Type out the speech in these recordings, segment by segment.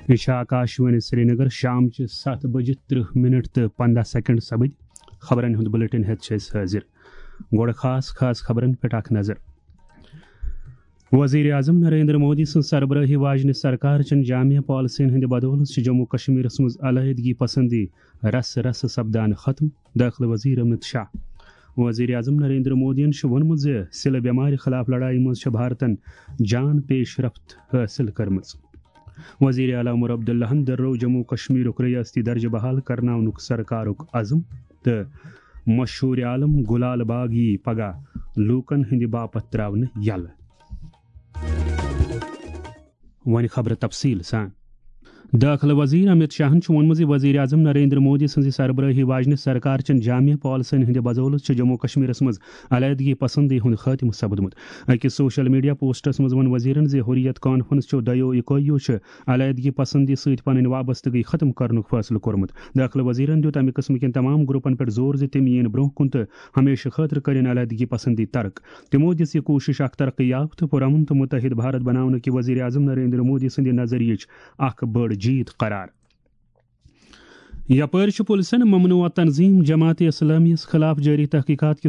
یہ آکاشوانی سری نگر شام 7:30 تو 15 سیکنڈ سپد خبرن ہند بلٹن ہیت حاضر گوڑ خاص خبرن پہ اخ نظر وزیر اعظم نریندر مودی سن سربراہی واجنہ سرکار چن جامع پالسین ہند بدولت جموں کشمیر مز علیحدگی پسندی رس رس سپدان ختم داخلہ وزیر امت شاہ وزیر اعظم نریندر مودین وونمت سلہ بیمار خلاف لڑائی مز بھارتن جان پیش رفت حاصل کرم وزیر اعلیٰ عمر عبداللہن درو جموں کشمیر ریاستی درجہ بحال کرناونک سرکارک عزم تو مشہور عالم گلال باغ یی پگہ لوکن ہند باپت تراون یل ون خبر تفصیل سان داخلہ وزیر امت شاہن وونمت وزیر اعظم نریندر مودی سن سربراہی واجنہ سرکار چن جامع پالسین ہند بدولت جموں کشمیر مز علیحدگی پسندی ہند خاتمہ سپدمت اکس سوشل میڈیا پوسٹس مز ون وزیرن حریت کانفرنس دیو اکویو علیحدگی پسندی ست پن وابستگی ختم کرنک فیصلہ کورمت داخلہ وزیرن دیت امہ قسم کن تمام گروپن پہ زور تم ین برہ کن تو ہمیشہ خاطر کرن علیحدگی پسندی ترک تمو دس یہ کوشش اخ ترقی یافتہ پرامن تو متحد بھارت بنانے کی وزیر اعظم نریندر مودی سند نظریہ اخ بڑ جیت قرار یپر پولیسن ممنوع تنظیم جماعت اسلامی خلاف جاری تحقیقات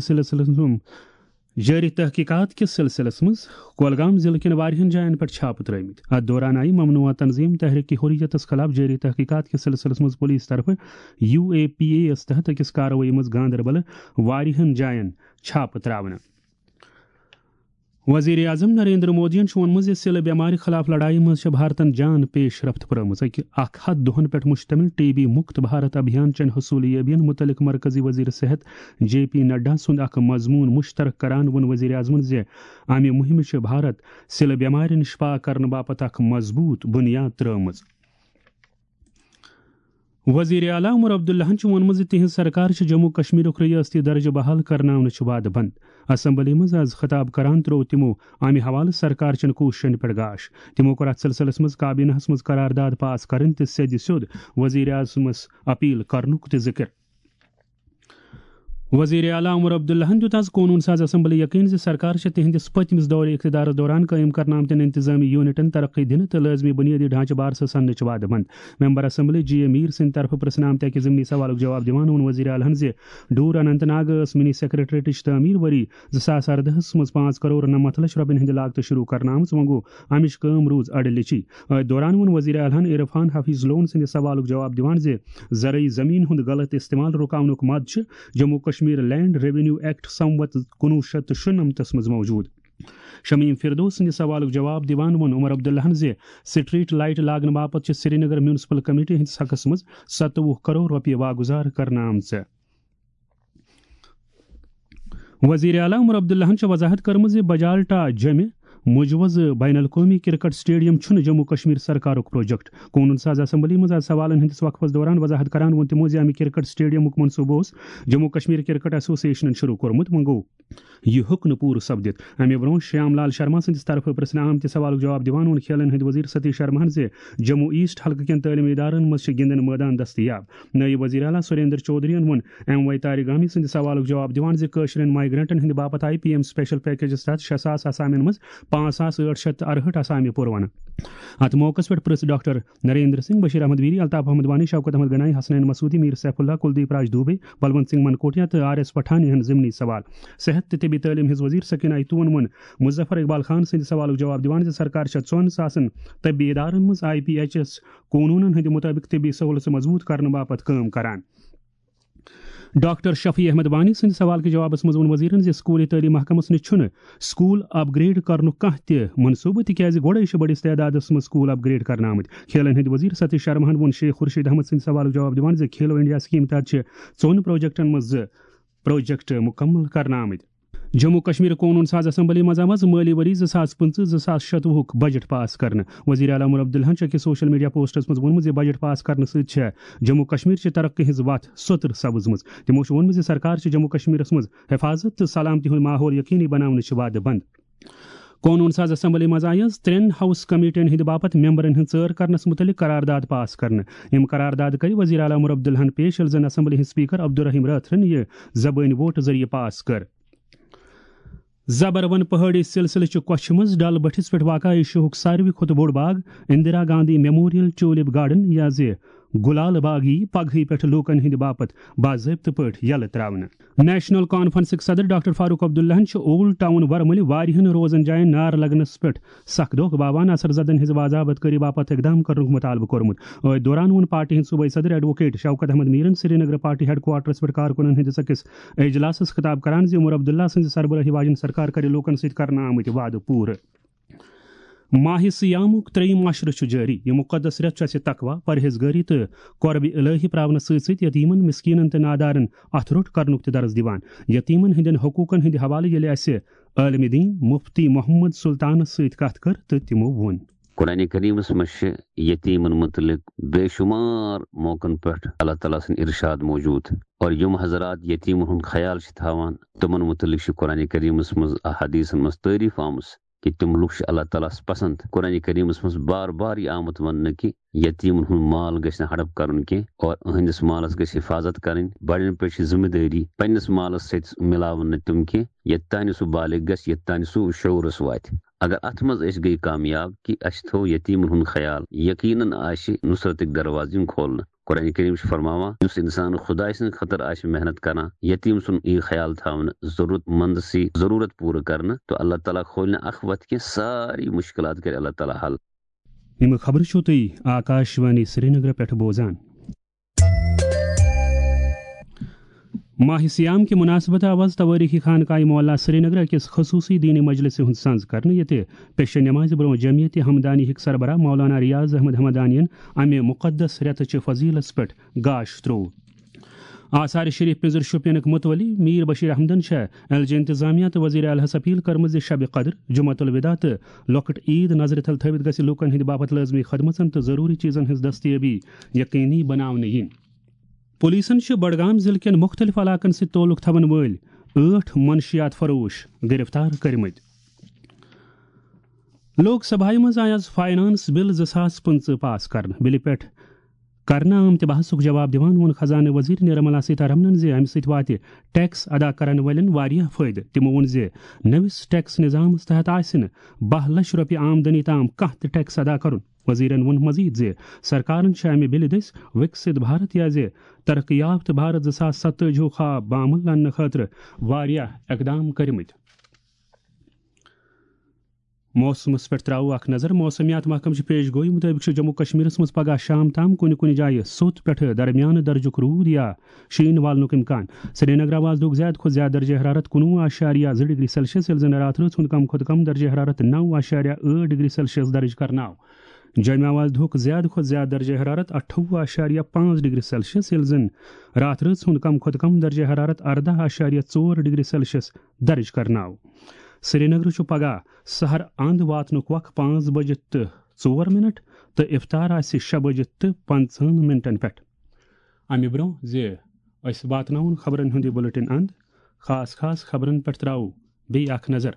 کس سلسلس مز کولگام ضلع کن واریہن جائن پر چھاپہ ترمت ات دوران آئی ممنوع تنظیم تحریک حریت خلاف جاری تحقیقات کس سلسلس مز پولیس طرف UAPA تحت اکس کاروٲیی مز گاندربل واریہن جائن چھاپہ تراونہ وزیر اعظم نریندر مودین وونمت سلہ بیمار خلاف لڑائی مز بھارتن جان پیش رفت پرمت 100 دہن پہ مشتمل TB مکت بھارت ابھیان چن حصول یابین متعلق مرکزی وزیر صحت JP نڈا سند اخ مضمون مشترک کران ون وزیر اعظم امہ مہم بھارت سلہ بیمار نش پاک کرنے باپت اخ مضبوط بنیاد ترمز وزیر اعلیٰ عمر عبداللہن وونمت تہذ سرکار جموں کشمیر ریاستی درجہ بحال کرناون وعدہ بند اسمبلی مز آز خطاب کران ترو تمو امہ حوالہ سرکار چن کوششن پہ گاش تمو کور ات سلسلس مز کابینہ مز قرارداد پاس کرن تو سید سیود وزیر اعظمس اپیل کرنک ذکر وزیر اعلیٰ عمر عبداللہن دیت آز قونون ساز اسمبلی یقین سرکار تہندس پتمس دور اقتدار دوران قائم کرنا آمتن انتظامی یونٹن ترقی دن تو لازمی بنیادی ڈھانچہ بارس سنچ وعدہ بند ممبر اسمبلی GA میر سند طرف پرسن آمت اکہ ضمنی سوالک جواب دان ون وزیر اعلیٰ ڈور اننت ناگ منی سیکریٹریٹ تعمیر وری 2018 مز 5 کروڑ 9 لچھ رپین ہند لاگت شروع کرنا آمت وگو امچ کام روز اڑ لچی دوران ون وزیر اعلیٰ عرفان حفیظ لون سند سوالک جواب دان زرعی زمین ہند غلط استعمال رکاونک مد Jammu Kashmir land revenue act سموت 1996 مز موجود شمیم فردوس سند سوالک جواب دیوان ون عمر عبداللہن سٹریٹ لائٹ لاگن باپت سری نگر میونسپل کمیٹی ہندس حقس مز 27 کروڑ رپیہ واگزار کرنا آمت وزیر اعلیٰ عمر عبداللہن وضاحت کرمز بجالٹا جمع مجوز بین الاقوامی کرکٹ سٹیڈیم چھن جموں کشمیر سرکارک پروجیکٹ قونون ساز اسمبلی مز سوالن ہندس وقفس دوران وضاحت کران ون تمو امہ کرکٹ سٹیڈیمک منصوبہ جموں کشمیر کرکٹ ایسوسیشن شروع کورمت مگو یہ ہوں پور سپدت امہ برہ شیام لال شرما سندس طرف پرسن آمت سوالک جواب دان ون کھیلن ہند وزیر ستیش شرما جموں ایسٹ حلقہ کن تعلیمی ادارن مز گندن میدان دستیاب نائب وزیر اعلیٰ سریندر چودھری ون MY تارگامی سند سوالک جواب دان قشرین مائیگرنٹن ہند باپت آئی PM سپیشل پیکیجس تحت 6,000 اسامین مز 5,868 اسامی پروانہ ات موقع پہ پرس ڈاکٹر نریندر سنگھ بشیر احمد ویری الطاف احمد وانی شوکت احمد گنائی حسنین مسعودی میر سیف اللہ کلدیپ راج دوبے بلونت سنگھ منکوٹیا تو RS پٹھانی ہند ضمنی سوال صحت طبی تعلیم ہز وزیر سکینہ ایتون ون مظفر اقبال خان سند سوالک جواب دان سرکار 4,000 طبی ادارن مز IPHS قونون ہند مطابق طبی سہولت مضبوط کرنے باپت کام کران ڈاکٹر شفیع احمد وانی سند سوال کے جوابس مز ون وزیرن سکولی تعلیم محکمس نش سکول اپ گریڈ کرن کھانا منصوبہ تاز گوڑے بڑس تعداد مز سکول اپ گریڈ کرنا آمت کھیلن ہند وزیر ستیش شرما ون شیخ خورشید احمد سند سوال جواب دان کھیلو انڈیا سکیم تحت 4 پروجیکٹن مز پروجیکٹ مکمل کرنا آمت جموں کشمیر قونون ساز اسمبلی مز آمز مالی وری 2025-2026 بجٹ پاس کرنے وزیر اعلیٰ عمر عبداللہن اکس سوشل میڈیا پوسٹس مز وونمت بجٹ پاس کرنے ست جموں کشمیر ترقی ہز وت سوتر سپزمز تمو وونمت سرکار جموں کشمیر مز حفاظت تو سلامتی ہند ماحول یقینی بناونچ وعدہ بند قونون ساز اسمبلی مز آئی 3 ہاؤس کمیٹین ہند باپت ممبرن ہند ژر کرنس متعلق قرارداد پاس کرنے یم قرارداد کر وزیر اعلیٰ عمر عبداللہن پیش یل زن اسمبلی ہند سپیکر عبدالرحیم راتھرن یہ زبانی ووٹ ذریعہ پاس کر زبرون پہاڑی سلسلہ کوچھ مز ڈل بٹھس پہ واقع ایشیاہک ساروی کھت بوڑ باغ Indira Gandhi memorial tulip garden یا گلال باغ پگہ پہ لوکن ہند باپت باضابطہ پہ یل تراؤن. نیشنل کانفرنس صدر ڈاکٹر فاروق عبداللہن اولڈ ٹاؤن ورمل واریہن روزن جائن نار لگنس پہ سخ دھوکہ باوان اثر زدن ہز باضابط کری باپت اقدام کرنک مطالبہ کورمت. ات دوران وون پارٹی ہند صوبائی صدر ایڈوکیٹ شوکت احمد میرن Srinagar party head quarters پہ کارکنن ہندس اکس اجلاسس خطاب کران عمر عبداللہ سز سربراہی واجن سرکار کر لوکن ست کرنا آمت وعدہ پور. ماہ سیامک تریم عشرہ جاری. یہ مقدس رت تقوا پرہیزگاری تو قرب الہی پراؤنس ست یتیمن مسکینن تو نادارن ات روٹ کرنک تہ درس دیوان. یتیمن ہندین حقوقن ہند حوالہ یل اس عالم دین مفتی محمد سلطانس ست کت کر تو تمو ون. قرآن کریمس مش یتیمن متعلق بے شمار موقعن پہ اللہ تعالیٰ سن ارشاد موجود اور یم حضرات یتیمن ہند خیال تھاوان تمن متعلق قرآن کریمس مز احادیثن مز تعریف آمس کہ تم لوگ اللہ تعالیٰ پسند. قرآن کریمس مز بار بار یہ آمت ون کہ یتیمن ہند مال گھس ہڑپ کرن کی اور اہندس مالس گھس حفاظت کریں. بڑن پہ ذمہ داری پنس مالس ست ملاون تم کی یت تان سہ بالغ گھس یت تان سہ شعورس وات. اگر ات مز گئی کامیاب کہ اس تھو یتیمن ہند خیال یقیناً نصرتک دروازہ کھولنا. قرآن کریم فرماوا اس انسان خدا سن خطر محنت کرنا یتیم سن یہ خیال تھاون ضرورت مند سی ضرورت پور کرنا تو اللہ تعالیٰ کھولنا اخ وت کی ساری مشکلات کر اللہ تعالیٰ حل. یم خبر چھو تھی آکاشوانی سری نگر پہ بوزان. ماہ سیام کی مناسبت آواز توریخی خانقاہ مولا سری نگر اکس خصوصی دینی مجلس ہند سنز کرنے یہ پیش نماز برو جمعیت ہمدانی ہک سربراہ مولانا ریاض احمد ہمدانین امہ مقدس رت فضیلس پہ گاش ترو. آثار شریف پنزر شوپینک متولی میر بشیر احمدن ایل جے انتظامیہ تو وزیر اعلیٰ اپیل کرمز شب قدر جمعۃ الوداع تو لۄکٹ عید نظر تل تھوت گژھِ لوکن ہند باپت لازمی خدمتن تو ضروری چیزن ہز دستیابی یقینی بناونہ ین. پولیسن بڈگام ضلع کن مختلف علاقن سے تعلق تھون ول 8 منشیات فروش گرفتار کرمت. لوک سبھا مز آئی آز فائنانس بل 2015 پاس کرنا. بلہِ پٮ۪ٹھ کرنا آمت بحثک جواب دیوان وون خزانہ وزیر نرملا سیتارمنن امہ ست واتہ ٹیکس ادا کرن والن واریاہ فائدہ. تمو وون نوس ٹیکس نظامس تحت آسہ 10 لچھ رۄپیہِ آمدنی تام کانٛہہ تہِ ٹیکس ادا کرن. وزیرن وون مزید سرکارن امہ بلہِ دٔسۍ وکست بھارت یا ترقی یافتہ بھارت 2047 خواب بعمل اننہٕ خاطرٕ واریاہ اقدام کرمٕتۍ. موسمس پہ ترو اخ نظر. موسمیات محکم پیش گوئی مطابق جموں کشمیرس مز پگہ شام تام کن جائیں سوت پہ درمیان درجک رود یا شین والنک امکان. سری نگر آواز دُک زیادہ کھت زیادہ درجہ حرارت 19.2 ڈگری سیلسیس یل زن رات رات کم کھت کم درجہ حرارت 9.8 ڈگری سیلسیس درج کرناو. جامع آواز دھوک زیادہ کھت زیادہ درجہ حرارت 28.5 ڈگری سیلسیس یل زن رات رات کم کھت کم درجہ حرارت 18.4 ڈگری سیلسیس درج کرناو. سری نگر پگہ سحر اند واتنک وقت 5 بجت 4 منٹ تو افطار آس 6 بجت 50 منٹن پہ. امہ برو اس واتن خبرن ہند بلٹن اند خاص خاص خبرن پہ ترو بی اخ نظر.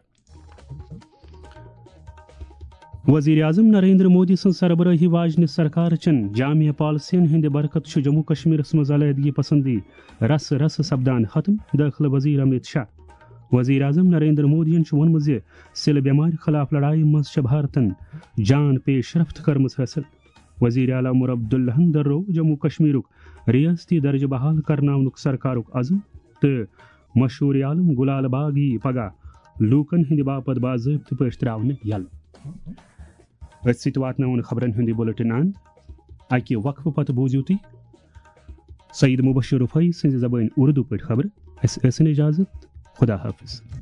وزیر اعظم نریندر مودی سن سربراہی واجن سرکار چن جامع پالسین ہند برکت جموں کشمیرس مز علیحدگی پسندی رس رس سپدان ختم. داخلہ وزیر امت شاہ. وزیر اعظم نریندر مودین وونمت سل بیمار خلاف لڑائی مز بھارتن جان پیش رفت کرمز حاصل. وزیر اعلیٰ عمر عبداللہن درو جموں کشمیرک ریاستی درجہ بحال کرناونک سرکارک عزم تو مشہور عالم گلال باغ پگہ لوکن ہند باپت باضابطہ پہ تراؤن یل. ات ست واتن خبرن ہند بلٹن اند اکہ وقفہ پتہ بوزیو تھی سعید مبشر رفائی سز زبان اردو پہ خبر. اس اجازت. خدا حافظ.